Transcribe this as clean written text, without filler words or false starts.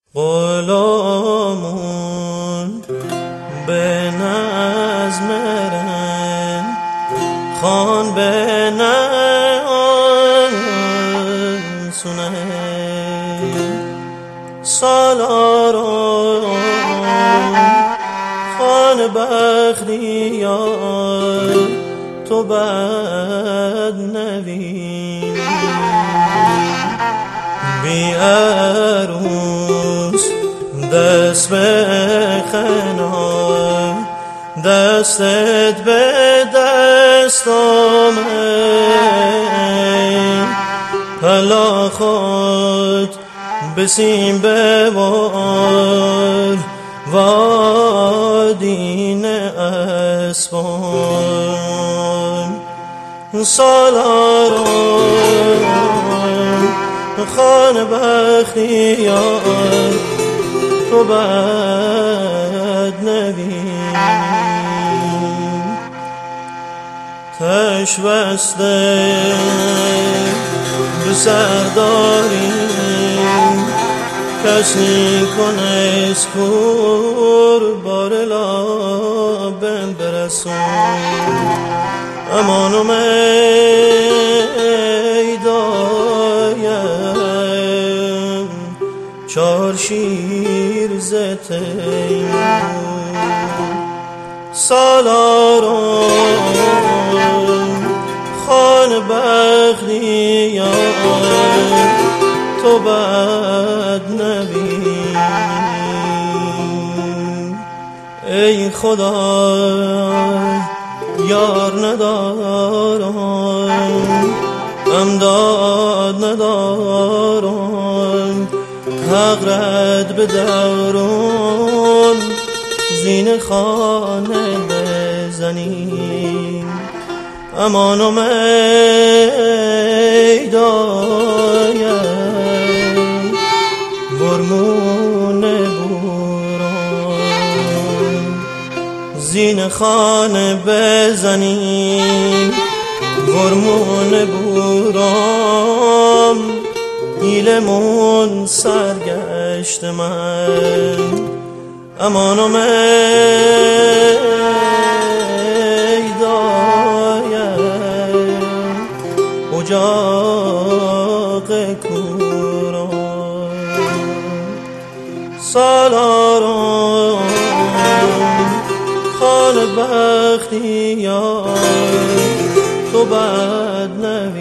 غلامون به نظم رن خان به نسونه سالاران خان بختیار تو بد نوین بی عروس دست به خنا دستت به دست آمد پلا خود بسیم ببار وادین اسبان سالاران خان بختیار تو بد نوین تش بسته به سرداریم کسی کنه اسکور بار لابم برسون امانو میدایم چار شیر زتیم سالاران خان بختیار تو بد نوین ای خدا یار ندارم امداد ندارم حق رد به دورون زین خانه بزنیم امانو میدایم برمون بوران زین خانه بزنیم برمون بورام ایلمون سرگشت من امانو میدایم اجاق کوران سالاران خان بختیار تو بد نوین